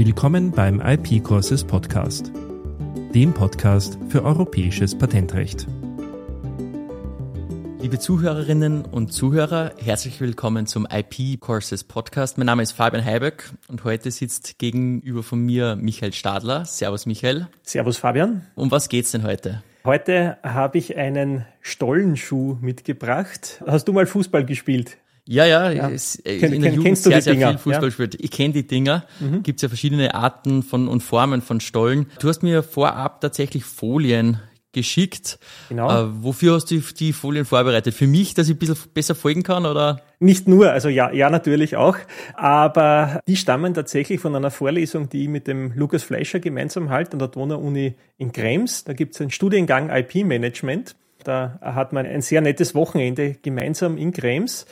Willkommen beim IP Courses Podcast, dem Podcast für europäisches Patentrecht. Liebe Zuhörerinnen und Zuhörer, herzlich willkommen zum IP Courses Podcast. Mein Name ist Fabian Heiböck und heute sitzt gegenüber von mir Michael Stadler. Servus Michael. Servus Fabian. Um was geht's denn heute? Heute habe ich einen Stollenschuh mitgebracht. Hast du mal Fußball gespielt? Ja. In der Jugend kennst du sehr die Dinger? viel Fußball gespielt. Ich kenne die Dinger. Gibt's ja verschiedene Arten und Formen von Stollen. Du hast mir vorab tatsächlich Folien geschickt. Genau. Wofür hast du die Folien vorbereitet? Für mich, dass ich ein bisschen besser folgen kann, oder? Nicht nur, also ja natürlich auch, aber die stammen tatsächlich von einer Vorlesung, die ich mit dem Lukas Fleischer gemeinsam halte an der Donau-Uni in Krems. Da gibt es einen Studiengang IP-Management. Da hat man ein sehr nettes Wochenende gemeinsam in Krems.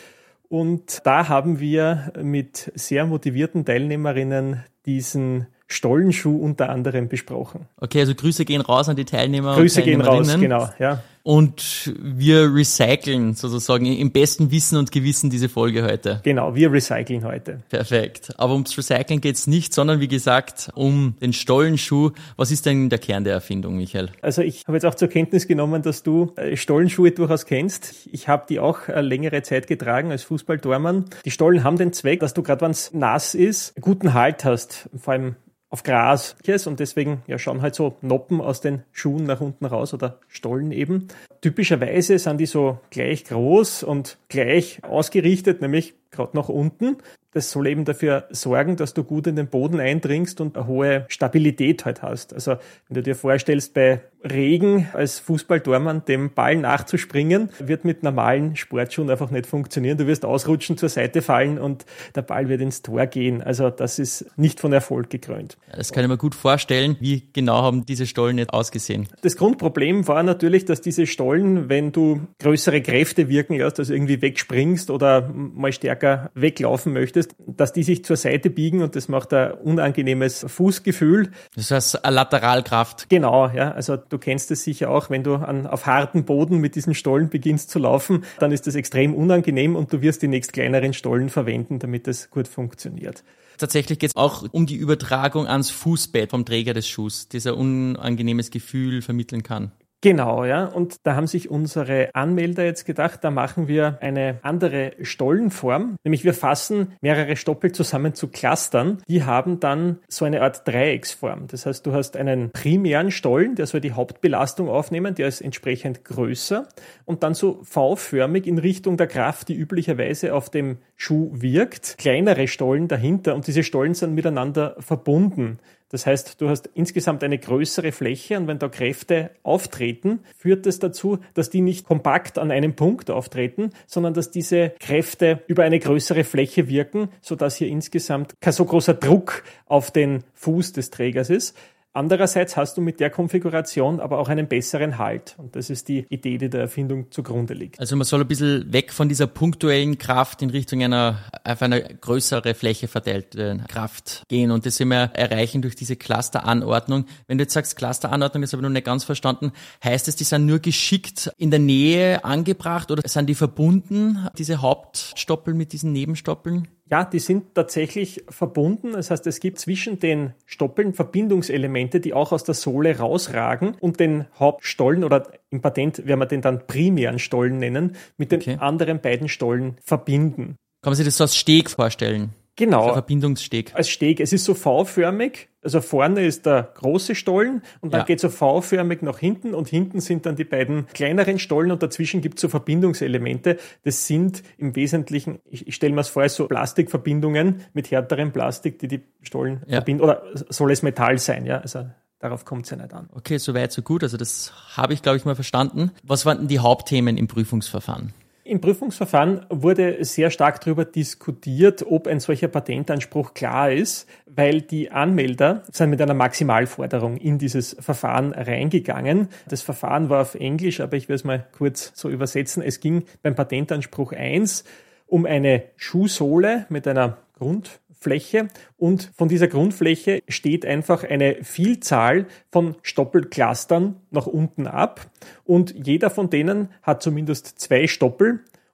Und da haben wir mit sehr motivierten Teilnehmerinnen diesen Stollenschuh unter anderem besprochen. Okay, also Grüße gehen raus an die Teilnehmer. Grüße und gehen raus, Teilnehmerinnen. genau, ja. Und wir recyceln sozusagen im besten Wissen und Gewissen diese Folge heute. Genau, wir recyceln heute. Perfekt. Aber ums Recyceln geht's nicht, sondern wie gesagt um den Stollenschuh. Was ist denn der Kern der Erfindung, Michael? Also ich habe jetzt auch zur Kenntnis genommen, dass du Stollenschuhe durchaus kennst. Ich habe die auch längere Zeit getragen als Fußballtormann. Die Stollen haben den Zweck, dass du gerade, wenn es nass ist, guten Halt hast, vor allem auf Gras. Und deswegen schauen halt so Noppen aus den Schuhen nach unten raus oder Stollen eben. Typischerweise sind die so gleich groß und gleich ausgerichtet, nämlich gerade nach unten. Das soll eben dafür sorgen, dass du gut in den Boden eindringst und eine hohe Stabilität halt hast. Also wenn du dir vorstellst, bei Regen als Fußballtormann dem Ball nachzuspringen, wird mit normalen Sportschuhen einfach nicht funktionieren. Du wirst ausrutschen, zur Seite fallen und der Ball wird ins Tor gehen. Also das ist nicht von Erfolg gekrönt. Das kann ich mir gut vorstellen. Wie genau haben diese Stollen jetzt ausgesehen? Das Grundproblem war natürlich, dass diese Stollen, wenn du größere Kräfte wirken lässt, also irgendwie wegspringst oder mal stärker weglaufen möchtest, dass die sich zur Seite biegen und das macht ein unangenehmes Fußgefühl. Das heißt eine Lateralkraft. Genau, ja. Also du kennst es sicher auch, wenn du auf harten Boden mit diesen Stollen beginnst zu laufen, dann ist das extrem unangenehm und du wirst die nächst kleineren Stollen verwenden, damit das gut funktioniert. Tatsächlich geht es auch um die Übertragung ans Fußbett vom Träger des Schuhs, das ein unangenehmes Gefühl vermitteln kann. Genau, ja. Und da haben sich unsere Anmelder jetzt gedacht, da machen wir eine andere Stollenform. Nämlich wir fassen mehrere Stoppel zusammen zu Clustern. Die haben dann so eine Art Dreiecksform. Das heißt, du hast einen primären Stollen, der soll die Hauptbelastung aufnehmen, der ist entsprechend größer und dann so V-förmig in Richtung der Kraft, die üblicherweise auf dem Schuh wirkt. Kleinere Stollen dahinter und diese Stollen sind miteinander verbunden. Das heißt, du hast insgesamt eine größere Fläche und wenn da Kräfte auftreten, führt das dazu, dass die nicht kompakt an einem Punkt auftreten, sondern dass diese Kräfte über eine größere Fläche wirken, sodass hier insgesamt kein so großer Druck auf den Fuß des Trägers ist. Andererseits hast du mit der Konfiguration aber auch einen besseren Halt. Und das ist die Idee, die der Erfindung zugrunde liegt. Also man soll ein bisschen weg von dieser punktuellen Kraft in Richtung auf eine größere Fläche verteilte Kraft gehen. Und das sind wir erreichen durch diese Clusteranordnung. Wenn du jetzt sagst Clusteranordnung, das habe ich noch nicht ganz verstanden, heißt es, die sind nur geschickt in der Nähe angebracht oder sind die verbunden, diese Hauptstoppeln mit diesen Nebenstoppeln? Ja, die sind tatsächlich verbunden. Das heißt, es gibt zwischen den Stoppeln Verbindungselemente, die auch aus der Sohle rausragen und den Hauptstollen oder im Patent werden wir den dann primären Stollen nennen, mit den anderen beiden Stollen verbinden. Kann man sich das so als Steg vorstellen? Genau. So ein Verbindungssteg. Als Steg. Es ist so V-förmig. Also vorne ist der große Stollen und dann geht so V-förmig nach hinten und hinten sind dann die beiden kleineren Stollen und dazwischen gibt es so Verbindungselemente. Das sind im Wesentlichen, ich stelle mir es vor, so Plastikverbindungen mit härterem Plastik, die Stollen verbinden. Oder soll es Metall sein? Ja, also darauf kommt es ja nicht an. Okay, soweit, so gut. Also das habe ich, glaube ich, mal verstanden. Was waren denn die Hauptthemen im Prüfungsverfahren? Im Prüfungsverfahren wurde sehr stark darüber diskutiert, ob ein solcher Patentanspruch klar ist, weil die Anmelder sind mit einer Maximalforderung in dieses Verfahren reingegangen. Das Verfahren war auf Englisch, aber ich werde es mal kurz so übersetzen. Es ging beim Patentanspruch 1 um eine Schuhsohle mit einer Grundfläche und von dieser Grundfläche steht einfach eine Vielzahl von Stoppelclustern nach unten ab und jeder von denen hat zumindest 2 Stoppel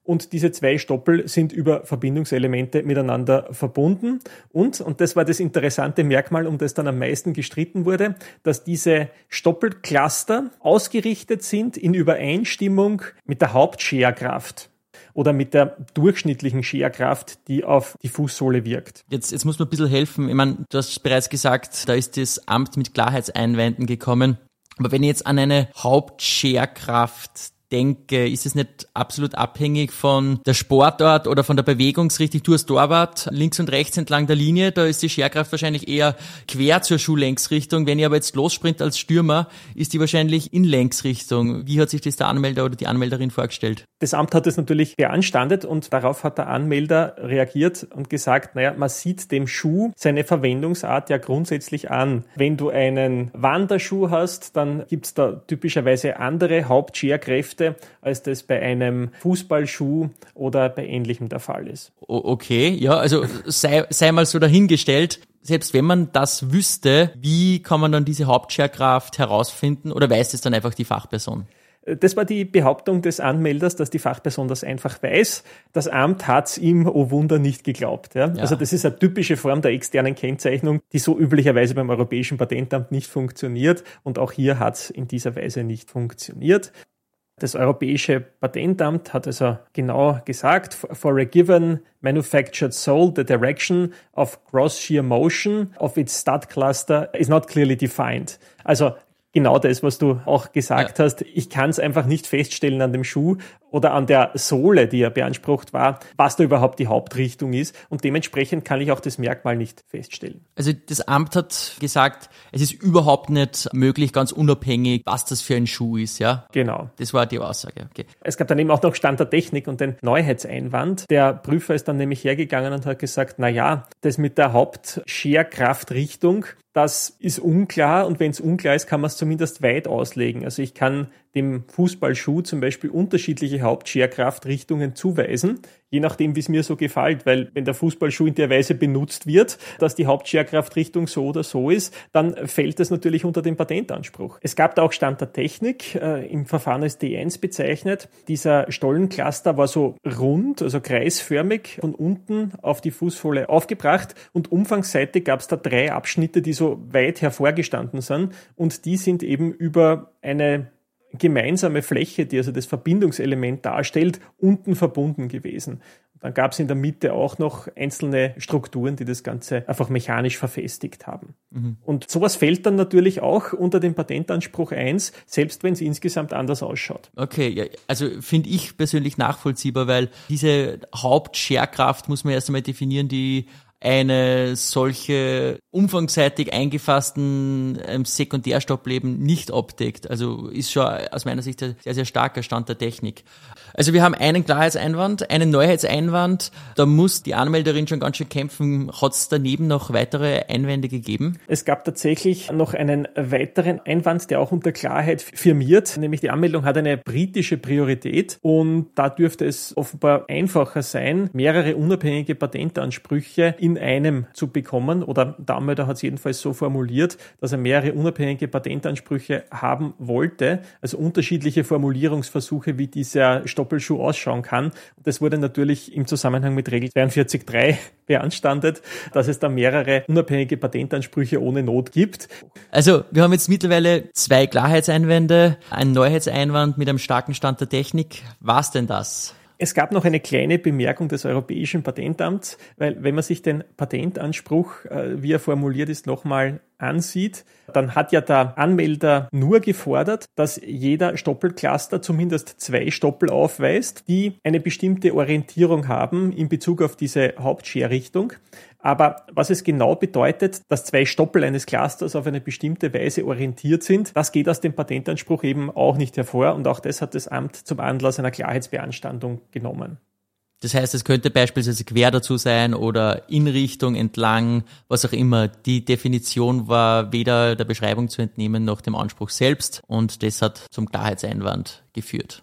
und diese zwei Stoppel sind über Verbindungselemente miteinander verbunden. Und das war das interessante Merkmal, um das dann am meisten gestritten wurde, dass diese Stoppelcluster ausgerichtet sind in Übereinstimmung mit der Hauptscherkraft oder mit der durchschnittlichen Scherkraft, die auf die Fußsohle wirkt. Jetzt muss man ein bisschen helfen. Ich meine, du hast bereits gesagt, da ist das Amt mit Klarheitseinwänden gekommen. Aber wenn ich jetzt an eine Hauptscherkraft denke, ist es nicht absolut abhängig von der Sportart oder von der Bewegungsrichtung? Du als Torwart, links und rechts entlang der Linie, da ist die Scherkraft wahrscheinlich eher quer zur Schuhlängsrichtung. Wenn ich aber jetzt lossprint als Stürmer, ist die wahrscheinlich in Längsrichtung. Wie hat sich das der Anmelder oder die Anmelderin vorgestellt? Das Amt hat es natürlich beanstandet und darauf hat der Anmelder reagiert und gesagt, man sieht dem Schuh seine Verwendungsart ja grundsätzlich an. Wenn du einen Wanderschuh hast, dann gibt es da typischerweise andere Hauptscherkräfte, als das bei einem Fußballschuh oder bei Ähnlichem der Fall ist. Okay, ja, also sei mal so dahingestellt. Selbst wenn man das wüsste, wie kann man dann diese Hauptscherkraft herausfinden oder weiß es dann einfach die Fachperson? Das war die Behauptung des Anmelders, dass die Fachperson das einfach weiß. Das Amt hat's ihm, oh Wunder, nicht geglaubt. Ja? Also das ist eine typische Form der externen Kennzeichnung, die so üblicherweise beim Europäischen Patentamt nicht funktioniert. Und auch hier hat's in dieser Weise nicht funktioniert. Das Europäische Patentamt hat also genau gesagt, for a given manufactured sole, the direction of gross shear motion of its stud cluster is not clearly defined. Also genau das, was du auch gesagt hast. Ich kann es einfach nicht feststellen an dem Schuh oder an der Sohle, die ja beansprucht war, was da überhaupt die Hauptrichtung ist. Und dementsprechend kann ich auch das Merkmal nicht feststellen. Also das Amt hat gesagt, es ist überhaupt nicht möglich, ganz unabhängig, was das für ein Schuh ist, ja? Genau. Das war die Aussage, okay. Es gab dann eben auch noch Stand der Technik und den Neuheitseinwand. Der Prüfer ist dann nämlich hergegangen und hat gesagt, das mit der Hauptscherkraftrichtung, das ist unklar und wenn es unklar ist, kann man es zumindest weit auslegen. Also ich kann dem Fußballschuh zum Beispiel unterschiedliche Hauptscherkraftrichtungen zuweisen, je nachdem, wie es mir so gefällt, weil wenn der Fußballschuh in der Weise benutzt wird, dass die Hauptscherkraftrichtung so oder so ist, dann fällt das natürlich unter den Patentanspruch. Es gab da auch Stand der Technik, im Verfahren als D1 bezeichnet. Dieser Stollencluster war so rund, also kreisförmig, von unten auf die Fußsohle aufgebracht und umfangsseitig gab es da 3 Abschnitte, die so weit hervorgestanden sind und die sind eben über eine gemeinsame Fläche, die also das Verbindungselement darstellt, unten verbunden gewesen. Dann gab es in der Mitte auch noch einzelne Strukturen, die das Ganze einfach mechanisch verfestigt haben. Mhm. Und sowas fällt dann natürlich auch unter den Patentanspruch 1, selbst wenn es insgesamt anders ausschaut. Okay, ja, also finde ich persönlich nachvollziehbar, weil diese Hauptscherkraft muss man erst einmal definieren, die eine solche umfangsseitig eingefassten Sekundärstoppleben nicht abdeckt. Also ist schon aus meiner Sicht ein sehr, sehr starker Stand der Technik. Also wir haben einen Klarheitseinwand, einen Neuheitseinwand. Da muss die Anmelderin schon ganz schön kämpfen. Hat es daneben noch weitere Einwände gegeben? Es gab tatsächlich noch einen weiteren Einwand, der auch unter Klarheit firmiert, nämlich die Anmeldung hat eine britische Priorität und da dürfte es offenbar einfacher sein, mehrere unabhängige Patentansprüche in einem zu bekommen oder der Anmelder hat es jedenfalls so formuliert, dass er mehrere unabhängige Patentansprüche haben wollte, also unterschiedliche Formulierungsversuche, wie dieser Stoppelschuh ausschauen kann. Das wurde natürlich im Zusammenhang mit Regel 42.3 beanstandet, dass es da mehrere unabhängige Patentansprüche ohne Not gibt. Also wir haben jetzt mittlerweile 2 Klarheitseinwände, einen Neuheitseinwand mit einem starken Stand der Technik. Was denn das? Es gab noch eine kleine Bemerkung des Europäischen Patentamts, weil wenn man sich den Patentanspruch, wie er formuliert ist, nochmal ansieht, dann hat ja der Anmelder nur gefordert, dass jeder Stoppelcluster zumindest 2 Stoppel aufweist, die eine bestimmte Orientierung haben in Bezug auf diese Hauptscherrichtung. Aber was es genau bedeutet, dass 2 Stoppel eines Clusters auf eine bestimmte Weise orientiert sind, das geht aus dem Patentanspruch eben auch nicht hervor und auch das hat das Amt zum Anlass einer Klarheitsbeanstandung genommen. Das heißt, es könnte beispielsweise quer dazu sein oder in Richtung, entlang, was auch immer. Die Definition war weder der Beschreibung zu entnehmen noch dem Anspruch selbst und das hat zum Klarheitseinwand geführt.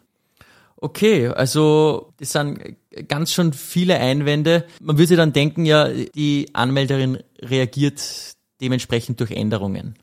Okay, also das sind ganz schon viele Einwände. Man würde sich dann denken, ja, die Anmelderin reagiert dementsprechend durch Änderungen.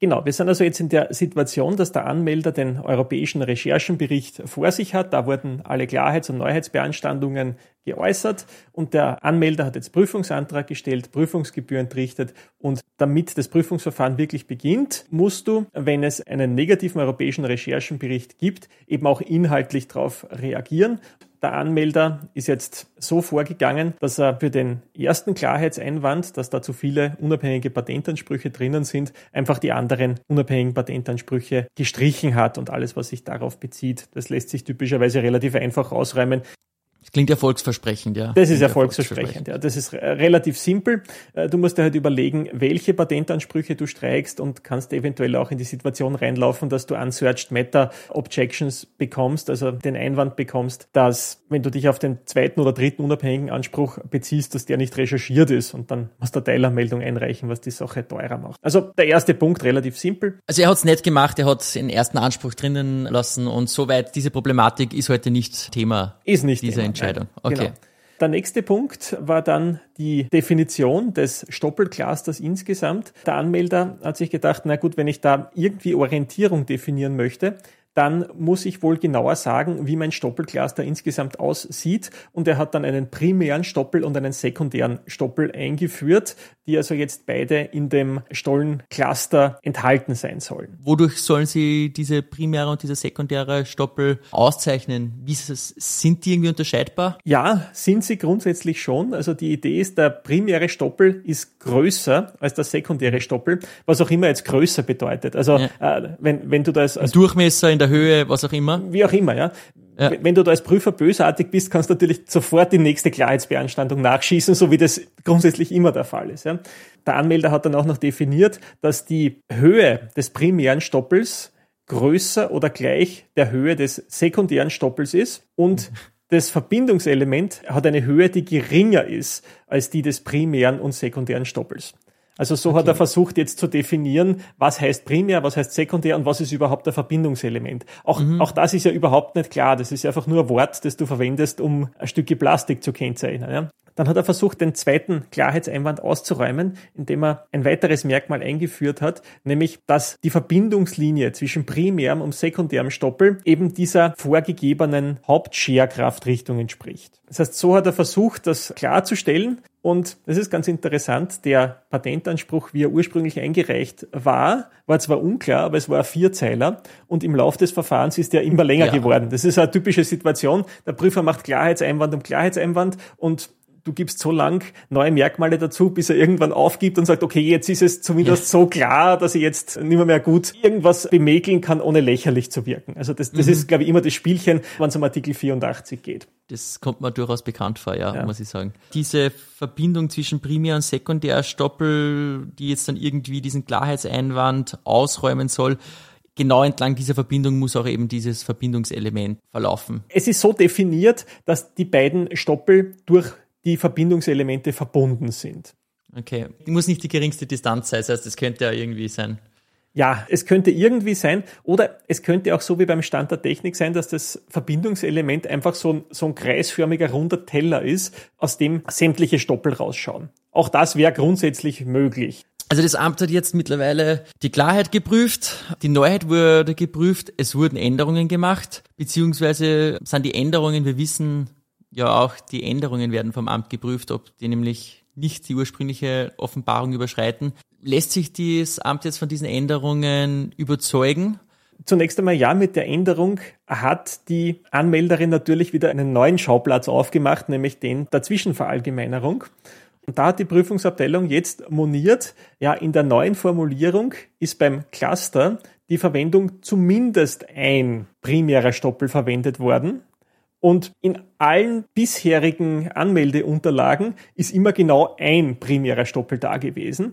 Genau, wir sind also jetzt in der Situation, dass der Anmelder den europäischen Recherchenbericht vor sich hat. Da wurden alle Klarheits- und Neuheitsbeanstandungen geäußert und der Anmelder hat jetzt Prüfungsantrag gestellt, Prüfungsgebühr entrichtet und damit das Prüfungsverfahren wirklich beginnt, musst du, wenn es einen negativen europäischen Recherchenbericht gibt, eben auch inhaltlich darauf reagieren. Der Anmelder ist jetzt so vorgegangen, dass er für den ersten Klarheitseinwand, dass da zu viele unabhängige Patentansprüche drinnen sind, einfach die anderen unabhängigen Patentansprüche gestrichen hat und alles, was sich darauf bezieht. Das lässt sich typischerweise relativ einfach ausräumen. Das klingt erfolgsversprechend, ja. Das ist erfolgsversprechend, ja. Das ist relativ simpel. Du musst dir halt überlegen, welche Patentansprüche du streichst und kannst eventuell auch in die Situation reinlaufen, dass du Unsearched Matter Objections bekommst, also den Einwand bekommst, dass, wenn du dich auf den zweiten oder dritten unabhängigen Anspruch beziehst, dass der nicht recherchiert ist und dann musst du eine Teilanmeldung einreichen, was die Sache teurer macht. Also der erste Punkt relativ simpel. Also er hat es nicht gemacht, er hat den ersten Anspruch drinnen lassen und soweit diese Problematik ist heute nicht Thema. Ist nicht diese Thema. Entscheidung. Okay. Genau. Der nächste Punkt war dann die Definition des Stoppelclusters insgesamt. Der Anmelder hat sich gedacht, na gut, wenn ich da irgendwie Orientierung definieren möchte, dann muss ich wohl genauer sagen, wie mein Stoppelcluster insgesamt aussieht. Und er hat dann einen primären Stoppel und einen sekundären Stoppel eingeführt, die also jetzt beide in dem Stollencluster enthalten sein sollen. Wodurch sollen Sie diese primäre und diese sekundäre Stoppel auszeichnen? Sind die irgendwie unterscheidbar? Ja, sind sie grundsätzlich schon. Also die Idee ist, der primäre Stoppel ist größer als der sekundäre Stoppel, was auch immer jetzt größer bedeutet. Also wenn du da als Durchmesser in der Höhe, was auch immer. Wie auch immer, ja. Ja. Wenn du da als Prüfer bösartig bist, kannst du natürlich sofort die nächste Klarheitsbeanstandung nachschießen, so wie das grundsätzlich immer der Fall ist. Ja. Der Anmelder hat dann auch noch definiert, dass die Höhe des primären Stoppels größer oder gleich der Höhe des sekundären Stoppels ist und das Verbindungselement hat eine Höhe, die geringer ist als die des primären und sekundären Stoppels. Also so hat er versucht jetzt zu definieren, was heißt primär, was heißt sekundär und was ist überhaupt ein Verbindungselement. Auch das ist ja überhaupt nicht klar. Das ist einfach nur ein Wort, das du verwendest, um ein Stückchen Plastik zu kennzeichnen. Ja. Dann hat er versucht, den zweiten Klarheitseinwand auszuräumen, indem er ein weiteres Merkmal eingeführt hat, nämlich, dass die Verbindungslinie zwischen primärem und sekundärem Stoppel eben dieser vorgegebenen Hauptscherkraftrichtung entspricht. Das heißt, so hat er versucht, das klarzustellen. Und das ist ganz interessant, der Patentanspruch, wie er ursprünglich eingereicht war zwar unklar, aber es war ein Vierzeiler und im Lauf des Verfahrens ist er immer länger geworden. Das ist eine typische Situation. Der Prüfer macht Klarheitseinwand um Klarheitseinwand und du gibst so lang neue Merkmale dazu, bis er irgendwann aufgibt und sagt, okay, jetzt ist es zumindest so klar, dass ich jetzt nicht mehr gut irgendwas bemäkeln kann, ohne lächerlich zu wirken. Also das ist, glaube ich, immer das Spielchen, wenn es um Artikel 84 geht. Das kommt mir durchaus bekannt vor, ja, muss ich sagen. Diese Verbindung zwischen Primär- und Sekundärstoppel, die jetzt dann irgendwie diesen Klarheitseinwand ausräumen soll, genau entlang dieser Verbindung muss auch eben dieses Verbindungselement verlaufen. Es ist so definiert, dass die beiden Stoppel durch die Verbindungselemente verbunden sind. Okay, muss nicht die geringste Distanz sein, das heißt, es könnte ja irgendwie sein. Ja, es könnte irgendwie sein oder es könnte auch so wie beim Stand der Technik sein, dass das Verbindungselement einfach so ein kreisförmiger runder Teller ist, aus dem sämtliche Stoppel rausschauen. Auch das wäre grundsätzlich möglich. Also das Amt hat jetzt mittlerweile die Klarheit geprüft, die Neuheit wurde geprüft, es wurden Änderungen gemacht, beziehungsweise sind die Änderungen, wir wissen ja auch, die Änderungen werden vom Amt geprüft, ob die nämlich nicht die ursprüngliche Offenbarung überschreiten. Lässt sich das Amt jetzt von diesen Änderungen überzeugen? Zunächst einmal ja, mit der Änderung hat die Anmelderin natürlich wieder einen neuen Schauplatz aufgemacht, nämlich den der Zwischenverallgemeinerung. Und da hat die Prüfungsabteilung jetzt moniert, ja, in der neuen Formulierung ist beim Cluster die Verwendung zumindest ein primärer Stoppel verwendet worden. Und in allen bisherigen Anmeldeunterlagen ist immer genau ein primärer Stoppel da gewesen.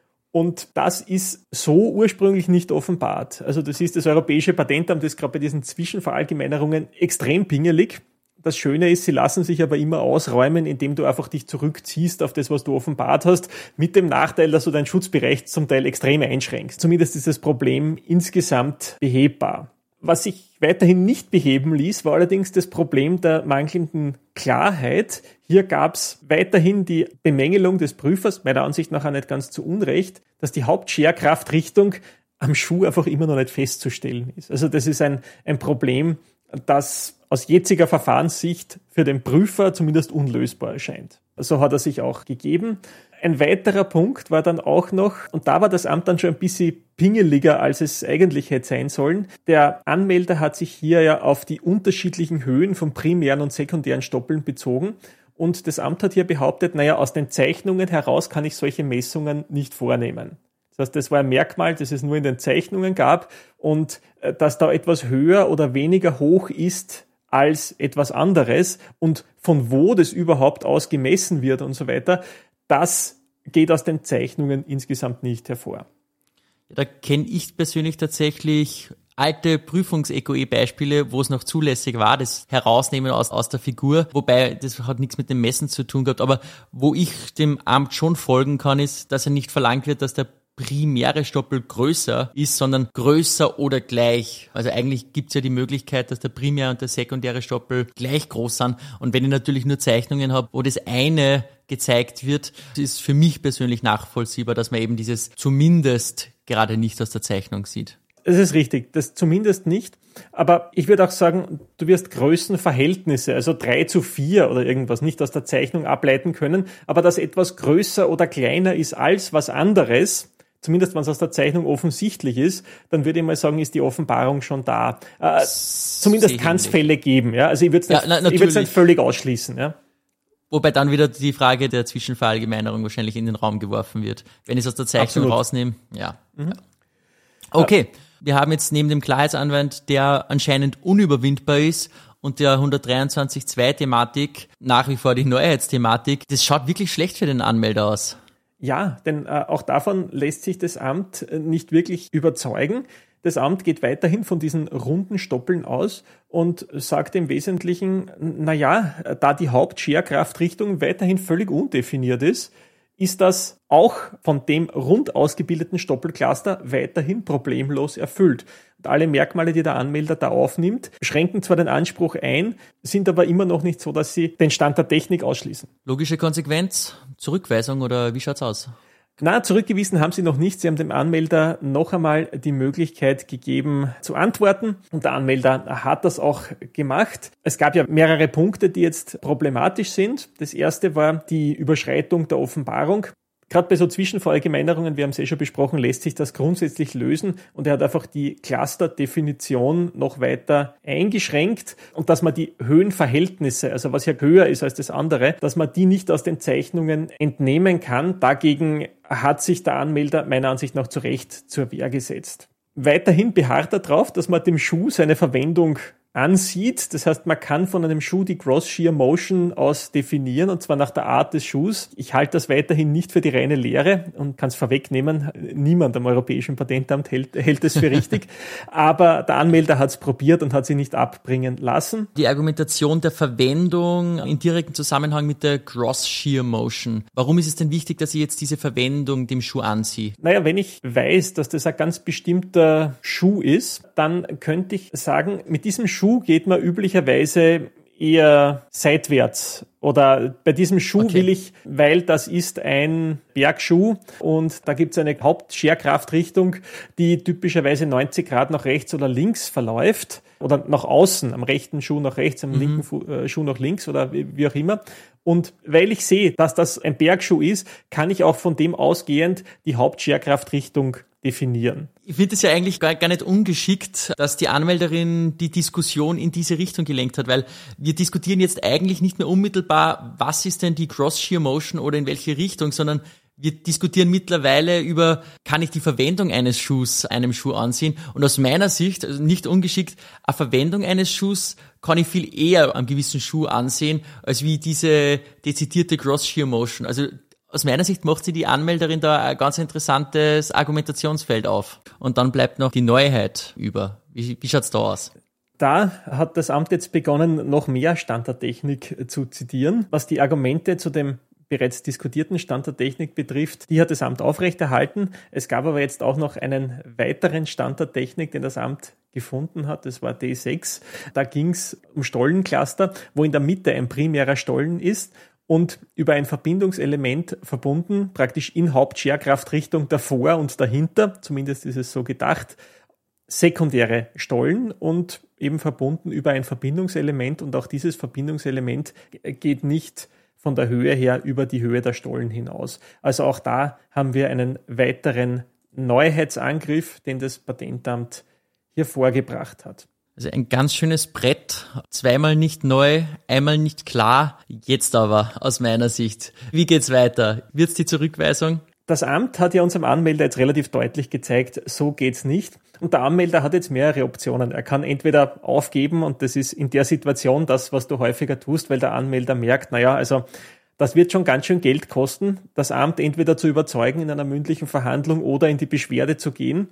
Und das ist so ursprünglich nicht offenbart. Also das ist das Europäische Patentamt, das gerade bei diesen Zwischenverallgemeinerungen extrem pingelig. Das Schöne ist, sie lassen sich aber immer ausräumen, indem du einfach dich zurückziehst auf das, was du offenbart hast, mit dem Nachteil, dass du deinen Schutzbereich zum Teil extrem einschränkst. Zumindest ist das Problem insgesamt behebbar. Was sich weiterhin nicht beheben ließ, war allerdings das Problem der mangelnden Klarheit. Hier gab es weiterhin die Bemängelung des Prüfers, meiner Ansicht nach auch nicht ganz zu Unrecht, dass die Hauptscherkraftrichtung am Schuh einfach immer noch nicht festzustellen ist. Also das ist ein Problem, das aus jetziger Verfahrenssicht für den Prüfer zumindest unlösbar erscheint. So hat er sich auch gegeben. Ein weiterer Punkt war dann auch noch, und da war das Amt dann schon ein bisschen pingeliger, als es eigentlich hätte sein sollen. Der Anmelder hat sich hier ja auf die unterschiedlichen Höhen von primären und sekundären Stoppeln bezogen. Und das Amt hat hier behauptet, aus den Zeichnungen heraus kann ich solche Messungen nicht vornehmen. Das heißt, das war ein Merkmal, das es nur in den Zeichnungen gab, und dass da etwas höher oder weniger hoch ist als etwas anderes und von wo das überhaupt aus gemessen wird und so weiter, das geht aus den Zeichnungen insgesamt nicht hervor. Da kenne ich persönlich tatsächlich alte Prüfungs-EQE-Beispiele, wo es noch zulässig war, das Herausnehmen aus der Figur, wobei das hat nichts mit dem Messen zu tun gehabt, aber wo ich dem Amt schon folgen kann, ist, dass ja nicht verlangt wird, dass der primäre Stoppel größer ist, sondern größer oder gleich. Also eigentlich gibt's ja die Möglichkeit, dass der primäre und der sekundäre Stoppel gleich groß sind. Und wenn ich natürlich nur Zeichnungen habe, wo das eine gezeigt wird, ist für mich persönlich nachvollziehbar, dass man eben dieses zumindest gerade nicht aus der Zeichnung sieht. Das ist richtig, das zumindest nicht. Aber ich würde auch sagen, du wirst Größenverhältnisse, also 3:4 oder irgendwas, nicht aus der Zeichnung ableiten können, aber dass etwas größer oder kleiner ist als was anderes, zumindest wenn es aus der Zeichnung offensichtlich ist, dann würde ich mal sagen, ist die Offenbarung schon da. Zumindest kann es Fälle geben. Ja? Also ich würde es nicht völlig ausschließen. Ja? Wobei dann wieder die Frage der Zwischenverallgemeinerung wahrscheinlich in den Raum geworfen wird. Wenn ich es aus der Zeichnung rausnehme, ja. Okay, wir haben jetzt neben dem Klarheitsanwand, der anscheinend unüberwindbar ist, und der 123.2-Thematik nach wie vor die Neuheitsthematik. Das schaut wirklich schlecht für den Anmelder aus. Ja, denn auch davon lässt sich das Amt nicht wirklich überzeugen. Das Amt geht weiterhin von diesen runden Stoppeln aus und sagt im Wesentlichen, da die Hauptscherkraftrichtung weiterhin völlig undefiniert ist das auch von dem rund ausgebildeten Stoppelcluster weiterhin problemlos erfüllt. Und alle Merkmale, die der Anmelder da aufnimmt, schränken zwar den Anspruch ein, sind aber immer noch nicht so, dass sie den Stand der Technik ausschließen. Logische Konsequenz, Zurückweisung oder wie schaut's aus? Zurückgewiesen haben sie noch nicht. Sie haben dem Anmelder noch einmal die Möglichkeit gegeben zu antworten. Und der Anmelder hat das auch gemacht. Es gab ja mehrere Punkte, die jetzt problematisch sind. Das erste war die Überschreitung der Offenbarung. Gerade bei so Zwischenverallgemeinerungen, wir haben es schon besprochen, lässt sich das grundsätzlich lösen, und er hat einfach die Cluster-Definition noch weiter eingeschränkt, und dass man die Höhenverhältnisse, also was ja höher ist als das andere, dass man die nicht aus den Zeichnungen entnehmen kann. Dagegen hat sich der Anmelder meiner Ansicht nach zu Recht zur Wehr gesetzt. Weiterhin beharrt er darauf, dass man dem Schuh seine Verwendung ansieht. Das heißt, man kann von einem Schuh die Cross-Shear-Motion aus definieren, und zwar nach der Art des Schuhs. Ich halte das weiterhin nicht für die reine Lehre und kann es vorwegnehmen. Niemand am Europäischen Patentamt hält es für richtig. Aber der Anmelder hat es probiert und hat sie nicht abbringen lassen. Die Argumentation der Verwendung in direktem Zusammenhang mit der Cross-Shear-Motion. Warum ist es denn wichtig, dass ich jetzt diese Verwendung dem Schuh anziehe? Wenn ich weiß, dass das ein ganz bestimmter Schuh ist, dann könnte ich sagen, mit diesem Schuh geht man üblicherweise eher seitwärts. Oder bei diesem Schuh will ich, weil das ist ein Bergschuh und da gibt es eine Hauptscherkraftrichtung, die typischerweise 90 Grad nach rechts oder links verläuft oder nach außen, am rechten Schuh nach rechts, am linken Schuh nach links oder wie auch immer. Und weil ich sehe, dass das ein Bergschuh ist, kann ich auch von dem ausgehend die Hauptscherkraftrichtung definieren. Ich finde es ja eigentlich gar nicht ungeschickt, dass die Anmelderin die Diskussion in diese Richtung gelenkt hat, weil wir diskutieren jetzt eigentlich nicht mehr unmittelbar, was ist denn die Cross-Shear-Motion oder in welche Richtung, sondern wir diskutieren mittlerweile über, kann ich die Verwendung eines Schuhs einem Schuh ansehen? Und aus meiner Sicht, also nicht ungeschickt, eine Verwendung eines Schuhs kann ich viel eher am gewissen Schuh ansehen, als wie diese dezidierte Cross-Shear-Motion. Also aus meiner Sicht macht sie die Anmelderin da ein ganz interessantes Argumentationsfeld auf. Und dann bleibt noch die Neuheit über. Wie schaut's da aus? Da hat das Amt jetzt begonnen, noch mehr Stand der Technik zu zitieren. Was die Argumente zu dem bereits diskutierten Stand der Technik betrifft, die hat das Amt aufrechterhalten. Es gab aber jetzt auch noch einen weiteren Stand der Technik, den das Amt gefunden hat. Das war D6. Da ging es um Stollencluster, wo in der Mitte ein primärer Stollen ist. und über ein Verbindungselement verbunden, praktisch in Hauptscherkraftrichtung davor und dahinter, zumindest ist es so gedacht, sekundäre Stollen und eben verbunden über ein Verbindungselement, und auch dieses Verbindungselement geht nicht von der Höhe her über die Höhe der Stollen hinaus. Also auch da haben wir einen weiteren Neuheitsangriff, den das Patentamt hier vorgebracht hat. Also ein ganz schönes Brett, zweimal nicht neu, einmal nicht klar, jetzt aber aus meiner Sicht. Wie geht's weiter? Wird's die Zurückweisung? Das Amt hat ja unserem Anmelder jetzt relativ deutlich gezeigt, so geht's nicht. Und der Anmelder hat jetzt mehrere Optionen. Er kann entweder aufgeben, und das ist in der Situation das, was du häufiger tust, weil der Anmelder merkt, also das wird schon ganz schön Geld kosten, das Amt entweder zu überzeugen in einer mündlichen Verhandlung oder in die Beschwerde zu gehen.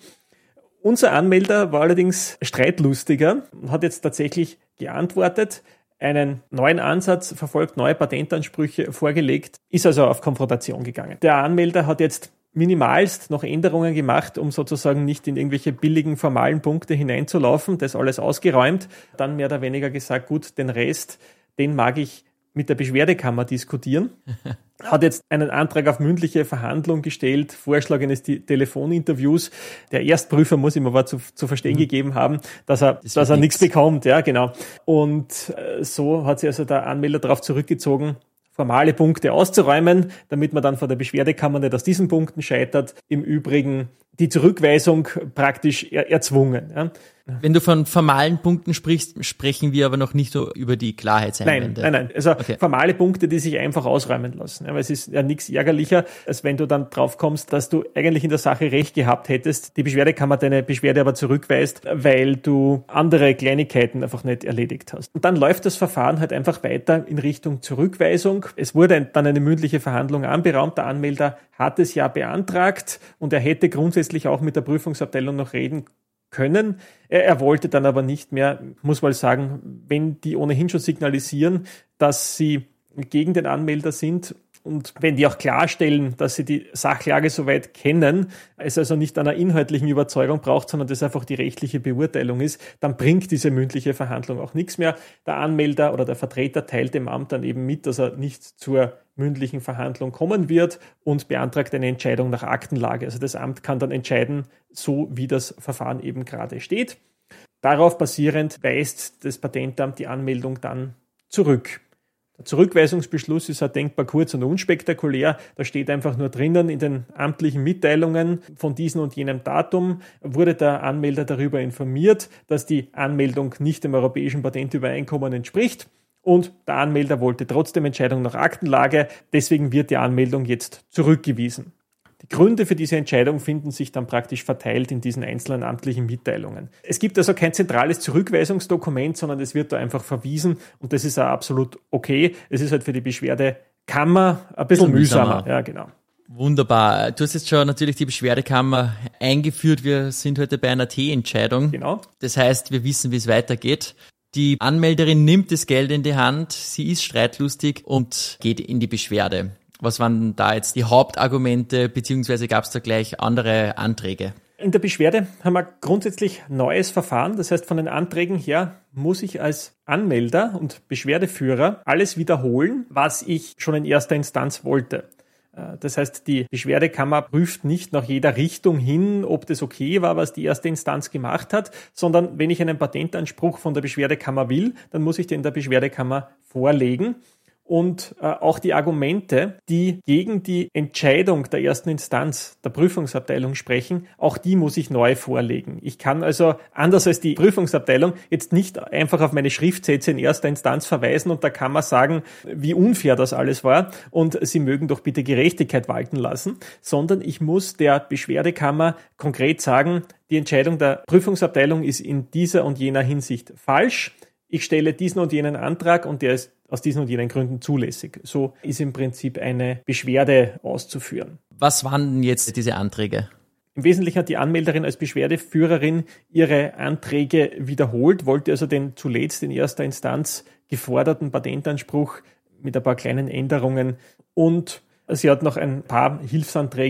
Unser Anmelder war allerdings streitlustiger und hat jetzt tatsächlich geantwortet, einen neuen Ansatz verfolgt, neue Patentansprüche vorgelegt, ist also auf Konfrontation gegangen. Der Anmelder hat jetzt minimalst noch Änderungen gemacht, um sozusagen nicht in irgendwelche billigen formalen Punkte hineinzulaufen, das alles ausgeräumt, dann mehr oder weniger gesagt, gut, den Rest, den mag ich mit der Beschwerdekammer diskutieren. Hat jetzt einen Antrag auf mündliche Verhandlung gestellt, Vorschlag eines Telefoninterviews. Der Erstprüfer muss ihm aber zu verstehen gegeben haben, dass er nichts bekommt. Ja, genau. Und so hat sich also der Anmelder darauf zurückgezogen, formale Punkte auszuräumen, damit man dann vor der Beschwerdekammer nicht aus diesen Punkten scheitert. Im Übrigen die Zurückweisung praktisch erzwungen. Ja. Wenn du von formalen Punkten sprichst, sprechen wir aber noch nicht so über die Klarheitseinwände. Nein. Also okay. Formale Punkte, die sich einfach ausräumen lassen. Ja, weil es ist ja nichts ärgerlicher, als wenn du dann drauf kommst, dass du eigentlich in der Sache recht gehabt hättest, die Beschwerdekammer deine Beschwerde aber zurückweist, weil du andere Kleinigkeiten einfach nicht erledigt hast. Und dann läuft das Verfahren halt einfach weiter in Richtung Zurückweisung. Es wurde dann eine mündliche Verhandlung anberaumt. Der Anmelder hat es ja beantragt und er hätte grundsätzlich auch mit der Prüfungsabteilung noch reden können. Er wollte dann aber nicht mehr, muss mal sagen, wenn die ohnehin schon signalisieren, dass sie gegen den Anmelder sind und wenn die auch klarstellen, dass sie die Sachlage soweit kennen, es also nicht einer inhaltlichen Überzeugung braucht, sondern das einfach die rechtliche Beurteilung ist, dann bringt diese mündliche Verhandlung auch nichts mehr. Der Anmelder oder der Vertreter teilt dem Amt dann eben mit, dass er nicht zur mündlichen Verhandlung kommen wird und beantragt eine Entscheidung nach Aktenlage. Also das Amt kann dann entscheiden, so wie das Verfahren eben gerade steht. Darauf basierend weist das Patentamt die Anmeldung dann zurück. Der Zurückweisungsbeschluss ist halt denkbar kurz und unspektakulär. Da steht einfach nur drinnen, in den amtlichen Mitteilungen von diesem und jenem Datum wurde der Anmelder darüber informiert, dass die Anmeldung nicht dem Europäischen Patentübereinkommen entspricht. Und der Anmelder wollte trotzdem Entscheidung nach Aktenlage, deswegen wird die Anmeldung jetzt zurückgewiesen. Die Gründe für diese Entscheidung finden sich dann praktisch verteilt in diesen einzelnen amtlichen Mitteilungen. Es gibt also kein zentrales Zurückweisungsdokument, sondern es wird da einfach verwiesen und das ist auch absolut okay. Es ist halt für die Beschwerdekammer ein bisschen mühsamer. Ja, genau. Wunderbar. Du hast jetzt schon natürlich die Beschwerdekammer eingeführt. Wir sind heute bei einer T-Entscheidung. Genau. Das heißt, wir wissen, wie es weitergeht. Die Anmelderin nimmt das Geld in die Hand, sie ist streitlustig und geht in die Beschwerde. Was waren da jetzt die Hauptargumente, beziehungsweise gab es da gleich andere Anträge? In der Beschwerde haben wir grundsätzlich neues Verfahren. Das heißt, von den Anträgen her muss ich als Anmelder und Beschwerdeführer alles wiederholen, was ich schon in erster Instanz wollte. Das heißt, die Beschwerdekammer prüft nicht nach jeder Richtung hin, ob das okay war, was die erste Instanz gemacht hat, sondern wenn ich einen Patentanspruch von der Beschwerdekammer will, dann muss ich den der Beschwerdekammer vorlegen. Und auch die Argumente, die gegen die Entscheidung der ersten Instanz der Prüfungsabteilung sprechen, auch die muss ich neu vorlegen. Ich kann also, anders als die Prüfungsabteilung, jetzt nicht einfach auf meine Schriftsätze in erster Instanz verweisen und der Kammer sagen, wie unfair das alles war und sie mögen doch bitte Gerechtigkeit walten lassen, sondern ich muss der Beschwerdekammer konkret sagen, die Entscheidung der Prüfungsabteilung ist in dieser und jener Hinsicht falsch. Ich stelle diesen und jenen Antrag und der ist aus diesen und jenen Gründen zulässig. So ist im Prinzip eine Beschwerde auszuführen. Was waren denn jetzt diese Anträge? Im Wesentlichen hat die Anmelderin als Beschwerdeführerin ihre Anträge wiederholt, wollte also den zuletzt in erster Instanz geforderten Patentanspruch mit ein paar kleinen Änderungen und sie hat noch ein paar Hilfsanträge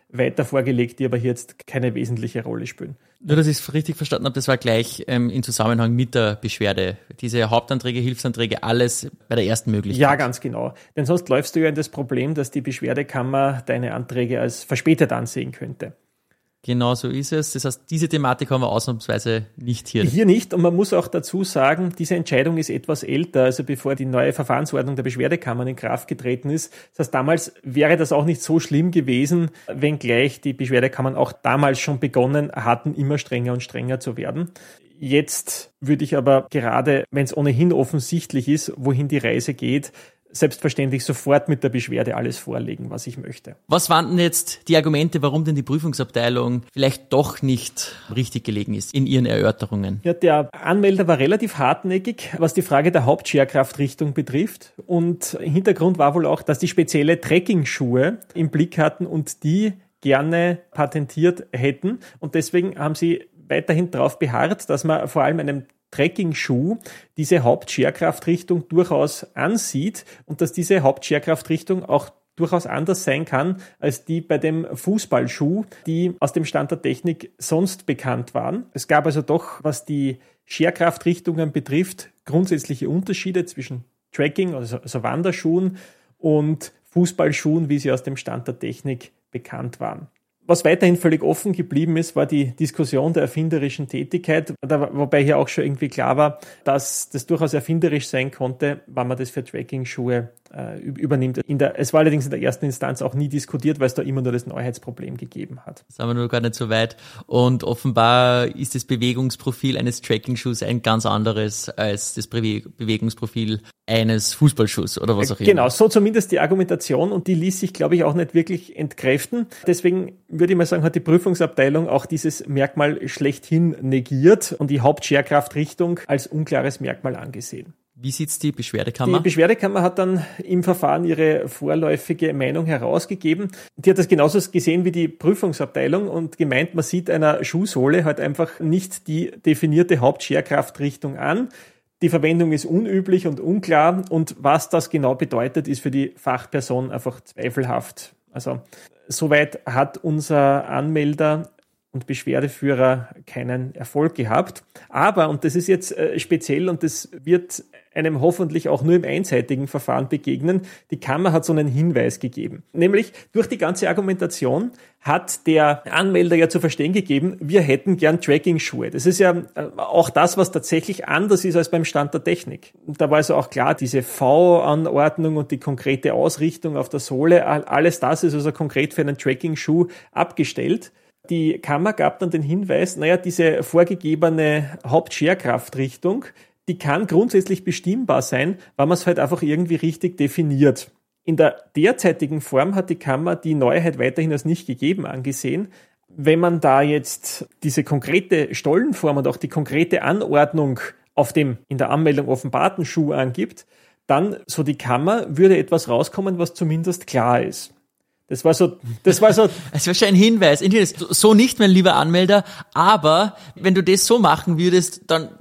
weiter vorgelegt, die aber hier jetzt keine wesentliche Rolle spielen. Nur, dass ich es richtig verstanden habe, das war gleich im Zusammenhang mit der Beschwerde. Diese Hauptanträge, Hilfsanträge, alles bei der ersten Möglichkeit. Ja, ganz genau. Denn sonst läufst du ja in das Problem, dass die Beschwerdekammer deine Anträge als verspätet ansehen könnte. Genau so ist es. Das heißt, diese Thematik haben wir ausnahmsweise nicht hier. Hier nicht. Und man muss auch dazu sagen, diese Entscheidung ist etwas älter, also bevor die neue Verfahrensordnung der Beschwerdekammern in Kraft getreten ist. Das heißt, damals wäre das auch nicht so schlimm gewesen, wenngleich die Beschwerdekammern auch damals schon begonnen hatten, immer strenger und strenger zu werden. Jetzt würde ich aber gerade, wenn es ohnehin offensichtlich ist, wohin die Reise geht, selbstverständlich sofort mit der Beschwerde alles vorlegen, was ich möchte. Was waren denn jetzt die Argumente, warum denn die Prüfungsabteilung vielleicht doch nicht richtig gelegen ist in ihren Erörterungen? Ja, der Anmelder war relativ hartnäckig, was die Frage der Hauptscherkraftrichtung betrifft. Und Hintergrund war wohl auch, dass die spezielle Trekking-Schuhe im Blick hatten und die gerne patentiert hätten. Und deswegen haben sie weiterhin darauf beharrt, dass man vor allem einem Trekking-Schuh diese Hauptscherkraftrichtung durchaus ansieht und dass diese Hauptscherkraftrichtung auch durchaus anders sein kann als die bei dem Fußballschuh, die aus dem Stand der Technik sonst bekannt waren. Es gab also doch, was die Scherkraftrichtungen betrifft, grundsätzliche Unterschiede zwischen Trekking, also Wanderschuhen, und Fußballschuhen, wie sie aus dem Stand der Technik bekannt waren. Was weiterhin völlig offen geblieben ist, war die Diskussion der erfinderischen Tätigkeit, wobei hier auch schon irgendwie klar war, dass das durchaus erfinderisch sein konnte, wenn man das für Tracking-Schuhe übernimmt. Es war allerdings in der ersten Instanz auch nie diskutiert, weil es da immer nur das Neuheitsproblem gegeben hat. Das haben wir nur gar nicht so weit. Und offenbar ist das Bewegungsprofil eines Tracking-Schuhs ein ganz anderes als das Bewegungsprofil eines Fußballschuhs oder was auch immer. Genau, so zumindest die Argumentation, und die ließ sich, glaube ich, auch nicht wirklich entkräften. Deswegen würde ich mal sagen, hat die Prüfungsabteilung auch dieses Merkmal schlechthin negiert und die Hauptscherkraftrichtung als unklares Merkmal angesehen. Wie sieht's die Beschwerdekammer? Die Beschwerdekammer hat dann im Verfahren ihre vorläufige Meinung herausgegeben. Die hat das genauso gesehen wie die Prüfungsabteilung und gemeint, man sieht einer Schuhsohle halt einfach nicht die definierte Hauptscherkraftrichtung an. Die Verwendung ist unüblich und unklar, und was das genau bedeutet, ist für die Fachperson einfach zweifelhaft. Also soweit hat unser Anmelder und Beschwerdeführer keinen Erfolg gehabt. Aber, und das ist jetzt speziell und das wird einem hoffentlich auch nur im einseitigen Verfahren begegnen, die Kammer hat so einen Hinweis gegeben. Nämlich durch die ganze Argumentation hat der Anmelder ja zu verstehen gegeben, wir hätten gern Tracking-Schuhe. Das ist ja auch das, was tatsächlich anders ist als beim Stand der Technik. Und da war also auch klar, diese V-Anordnung und die konkrete Ausrichtung auf der Sohle, alles das ist also konkret für einen Tracking-Schuh abgestellt. Die Kammer gab dann den Hinweis, diese vorgegebene Hauptscherkraftrichtung, die kann grundsätzlich bestimmbar sein, weil man es halt einfach irgendwie richtig definiert. In der derzeitigen Form hat die Kammer die Neuheit weiterhin als nicht gegeben angesehen. Wenn man da jetzt diese konkrete Stollenform und auch die konkrete Anordnung auf dem in der Anmeldung offenbarten Schuh angibt, dann, so die Kammer, würde etwas rauskommen, was zumindest klar ist. Das war so. Es war schon ein Hinweis. So nicht, mein lieber Anmelder, aber wenn du das so machen würdest, dann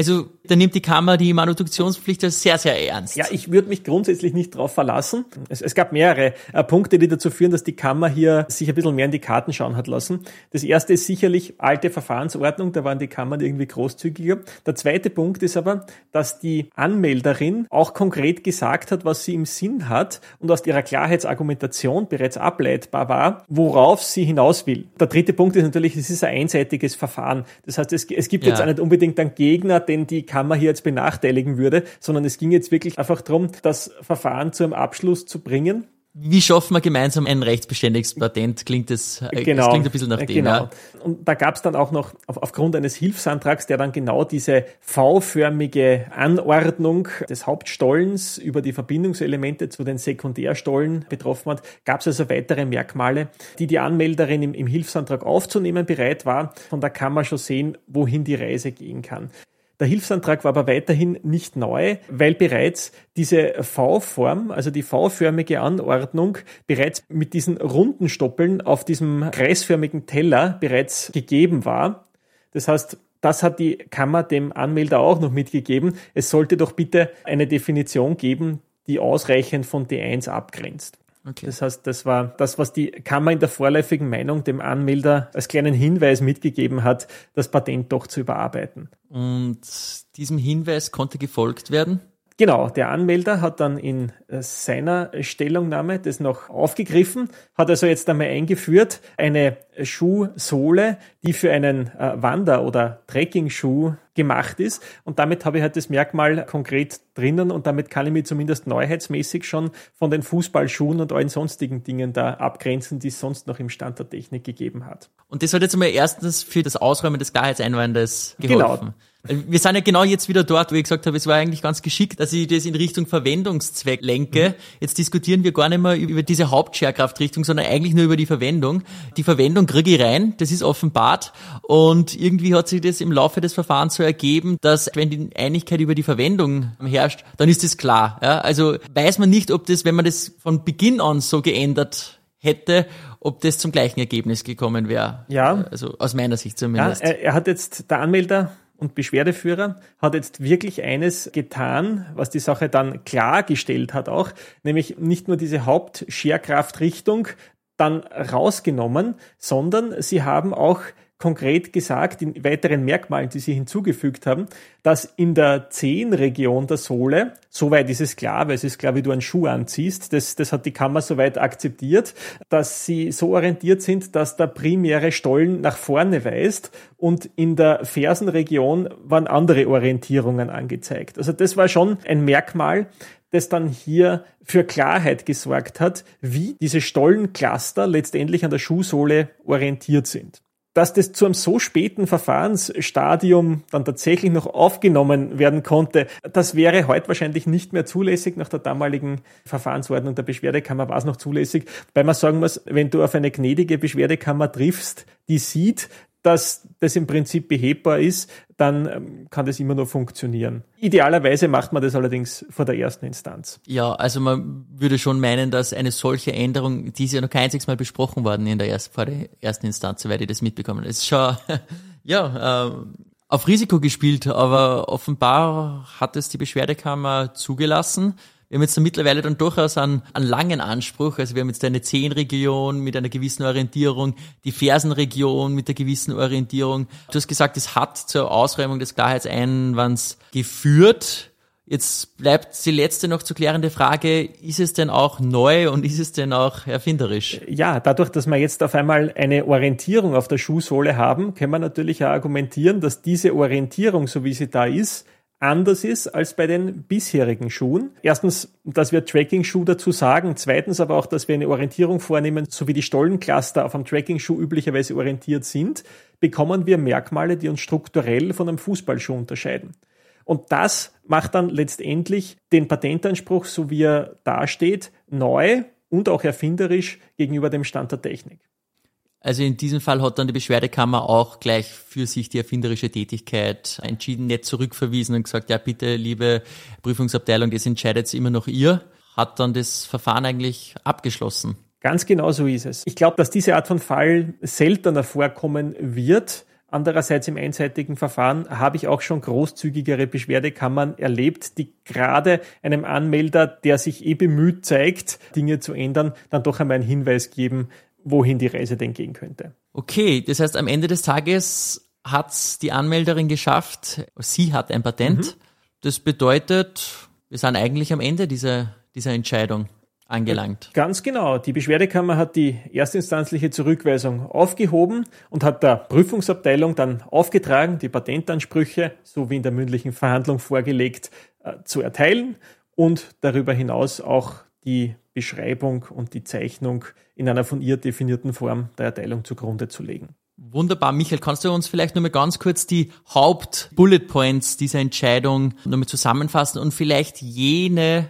nimmt die Kammer die Manuduktionspflicht sehr, sehr ernst. Ja, ich würde mich grundsätzlich nicht drauf verlassen. Es gab mehrere Punkte, die dazu führen, dass die Kammer hier sich ein bisschen mehr in die Karten schauen hat lassen. Das erste ist sicherlich alte Verfahrensordnung, da waren die Kammern irgendwie großzügiger. Der zweite Punkt ist aber, dass die Anmelderin auch konkret gesagt hat, was sie im Sinn hat und aus ihrer Klarheitsargumentation bereits ableitbar war, worauf sie hinaus will. Der dritte Punkt ist natürlich, es ist ein einseitiges Verfahren. Das heißt, es gibt jetzt auch nicht unbedingt einen Gegner, den die Kammer hier jetzt benachteiligen würde, sondern es ging jetzt wirklich einfach darum, das Verfahren zu einem Abschluss zu bringen. Wie schaffen wir gemeinsam ein rechtsbeständiges Patent? Klingt das klingt ein bisschen nach dem. Genau. Ja. Und da gab es dann auch noch aufgrund eines Hilfsantrags, der dann genau diese V-förmige Anordnung des Hauptstollens über die Verbindungselemente zu den Sekundärstollen betroffen hat, gab es also weitere Merkmale, die Anmelderin im Hilfsantrag aufzunehmen bereit war. Von da kann man schon sehen, wohin die Reise gehen kann. Der Hilfsantrag war aber weiterhin nicht neu, weil bereits diese V-Form, also die V-förmige Anordnung, bereits mit diesen runden Stoppeln auf diesem kreisförmigen Teller bereits gegeben war. Das heißt, das hat die Kammer dem Anmelder auch noch mitgegeben. Es sollte doch bitte eine Definition geben, die ausreichend von D1 abgrenzt. Okay. Das heißt, das war das, was die Kammer in der vorläufigen Meinung dem Anmelder als kleinen Hinweis mitgegeben hat, das Patent doch zu überarbeiten. Und diesem Hinweis konnte gefolgt werden? Genau, der Anmelder hat dann in seiner Stellungnahme das noch aufgegriffen, hat also jetzt einmal eingeführt, eine Schuhsohle, die für einen Wander- oder Trekking-Schuh gemacht ist. Und damit habe ich halt das Merkmal konkret drinnen und damit kann ich mich zumindest neuheitsmäßig schon von den Fußballschuhen und allen sonstigen Dingen da abgrenzen, die es sonst noch im Stand der Technik gegeben hat. Und das hat jetzt einmal erstens für das Ausräumen des Klarheitseinwandes geholfen. Genau. Wir sind ja genau jetzt wieder dort, wo ich gesagt habe, es war eigentlich ganz geschickt, dass ich das in Richtung Verwendungszweck lenke. Jetzt diskutieren wir gar nicht mehr über diese Hauptscherkraftrichtung, sondern eigentlich nur über die Verwendung. Die Verwendung kriege ich rein, das ist offenbart. Und irgendwie hat sich das im Laufe des Verfahrens so ergeben, dass wenn die Einigkeit über die Verwendung herrscht, dann ist das klar. Ja? Also weiß man nicht, ob das, wenn man das von Beginn an so geändert hätte, ob das zum gleichen Ergebnis gekommen wäre. Ja. Also aus meiner Sicht zumindest. Ja, er hat jetzt, der Anmelder und Beschwerdeführer hat jetzt wirklich eines getan, was die Sache dann klargestellt hat auch, nämlich nicht nur diese Hauptscherkraftrichtung dann rausgenommen, sondern sie haben auch konkret gesagt, in weiteren Merkmalen, die sie hinzugefügt haben, dass in der Zehenregion der Sohle, soweit ist es klar, weil es ist klar, wie du einen Schuh anziehst, das hat die Kammer soweit akzeptiert, dass sie so orientiert sind, dass der primäre Stollen nach vorne weist und in der Fersenregion waren andere Orientierungen angezeigt. Also das war schon ein Merkmal, das dann hier für Klarheit gesorgt hat, wie diese Stollencluster letztendlich an der Schuhsohle orientiert sind. Dass das zu einem so späten Verfahrensstadium dann tatsächlich noch aufgenommen werden konnte, das wäre heute wahrscheinlich nicht mehr zulässig. Nach der damaligen Verfahrensordnung der Beschwerdekammer war es noch zulässig, weil man sagen muss, wenn du auf eine gnädige Beschwerdekammer triffst, die sieht, dass das im Prinzip behebbar ist, dann kann das immer nur funktionieren. Idealerweise macht man das allerdings vor der ersten Instanz. Ja, also man würde schon meinen, dass eine solche Änderung, die ist ja noch kein einziges Mal besprochen worden vor der ersten Instanz, soweit ich das mitbekommen habe. Es ist schon, auf Risiko gespielt, aber offenbar hat es die Beschwerdekammer zugelassen. Wir haben jetzt mittlerweile dann durchaus einen langen Anspruch. Also wir haben jetzt eine Zehenregion mit einer gewissen Orientierung, die Fersenregion mit einer gewissen Orientierung. Du hast gesagt, es hat zur Ausräumung des Klarheitseinwands geführt. Jetzt bleibt die letzte noch zu klärende Frage, ist es denn auch neu und ist es denn auch erfinderisch? Ja, dadurch, dass wir jetzt auf einmal eine Orientierung auf der Schuhsohle haben, können wir natürlich auch argumentieren, dass diese Orientierung, so wie sie da ist, anders ist als bei den bisherigen Schuhen. Erstens, dass wir Tracking-Schuh dazu sagen. Zweitens aber auch, dass wir eine Orientierung vornehmen, so wie die Stollencluster auf einem Tracking-Schuh üblicherweise orientiert sind, bekommen wir Merkmale, die uns strukturell von einem Fußballschuh unterscheiden. Und das macht dann letztendlich den Patentanspruch, so wie er dasteht, neu und auch erfinderisch gegenüber dem Stand der Technik. Also in diesem Fall hat dann die Beschwerdekammer auch gleich für sich die erfinderische Tätigkeit entschieden, nicht zurückverwiesen und gesagt, ja bitte, liebe Prüfungsabteilung, das entscheidet immer noch ihr. Hat dann das Verfahren eigentlich abgeschlossen. Ganz genau so ist es. Ich glaube, dass diese Art von Fall seltener vorkommen wird. Andererseits im einseitigen Verfahren habe ich auch schon großzügigere Beschwerdekammern erlebt, die gerade einem Anmelder, der sich bemüht zeigt, Dinge zu ändern, dann doch einmal einen Hinweis geben, wohin die Reise denn gehen könnte. Okay, das heißt, am Ende des Tages hat die Anmelderin geschafft, sie hat ein Patent. Das bedeutet, wir sind eigentlich am Ende dieser Entscheidung angelangt. Ganz genau. Die Beschwerdekammer hat die erstinstanzliche Zurückweisung aufgehoben und hat der Prüfungsabteilung dann aufgetragen, die Patentansprüche, so wie in der mündlichen Verhandlung vorgelegt, zu erteilen und darüber hinaus auch die Beschreibung und die Zeichnung in einer von ihr definierten Form der Erteilung zugrunde zu legen. Wunderbar. Michael, kannst du uns vielleicht nur mal ganz kurz die Haupt-Bullet-Points dieser Entscheidung noch mal zusammenfassen und vielleicht jene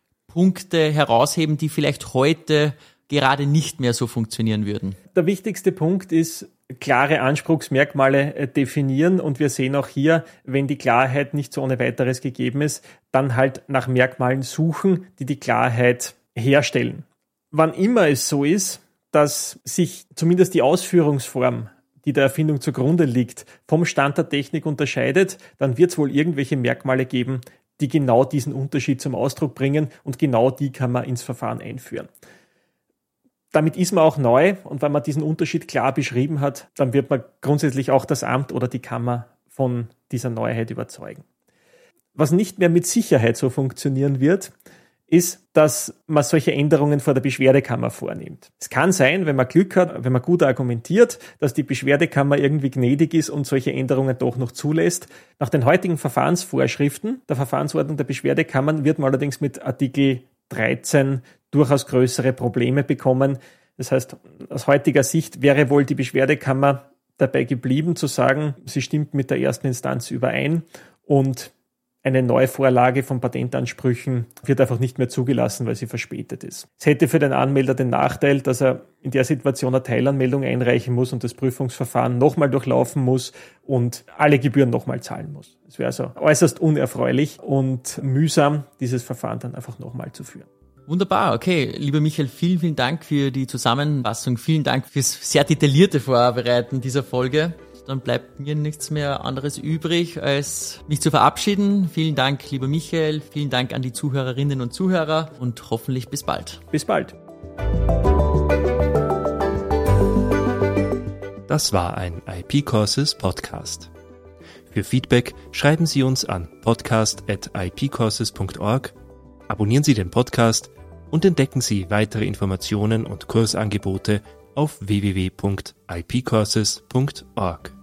Punkte herausheben, die vielleicht heute gerade nicht mehr so funktionieren würden? Der wichtigste Punkt ist, klare Anspruchsmerkmale definieren und wir sehen auch hier, wenn die Klarheit nicht so ohne weiteres gegeben ist, dann halt nach Merkmalen suchen, die die Klarheit herstellen. Wann immer es so ist, dass sich zumindest die Ausführungsform, die der Erfindung zugrunde liegt, vom Stand der Technik unterscheidet, dann wird es wohl irgendwelche Merkmale geben, die genau diesen Unterschied zum Ausdruck bringen und genau die kann man ins Verfahren einführen. damit ist man auch neu und wenn man diesen Unterschied klar beschrieben hat, dann wird man grundsätzlich auch das Amt oder die Kammer von dieser Neuheit überzeugen. Was nicht mehr mit Sicherheit so funktionieren wird, ist, dass man solche Änderungen vor der Beschwerdekammer vornimmt. Es kann sein, wenn man Glück hat, wenn man gut argumentiert, dass die Beschwerdekammer irgendwie gnädig ist und solche Änderungen doch noch zulässt. Nach den heutigen Verfahrensvorschriften der Verfahrensordnung der Beschwerdekammern wird man allerdings mit Artikel 13 durchaus größere Probleme bekommen. Das heißt, aus heutiger Sicht wäre wohl die Beschwerdekammer dabei geblieben, zu sagen, sie stimmt mit der ersten Instanz überein und eine Neuvorlage von Patentansprüchen wird einfach nicht mehr zugelassen, weil sie verspätet ist. Es hätte für den Anmelder den Nachteil, dass er in der Situation eine Teilanmeldung einreichen muss und das Prüfungsverfahren nochmal durchlaufen muss und alle Gebühren nochmal zahlen muss. Es wäre also äußerst unerfreulich und mühsam, dieses Verfahren dann einfach nochmal zu führen. Wunderbar, okay. Lieber Michael, vielen, vielen Dank für die Zusammenfassung. Vielen Dank fürs sehr detaillierte Vorbereiten dieser Folge. Dann bleibt mir nichts mehr anderes übrig, als mich zu verabschieden. Vielen Dank, lieber Michael. Vielen Dank an die Zuhörerinnen und Zuhörer und hoffentlich bis bald. Bis bald. Das war ein IP Courses Podcast. Für Feedback schreiben Sie uns an podcast@ipcourses.org, abonnieren Sie den Podcast und entdecken Sie weitere Informationen und Kursangebote auf www.ipcourses.org.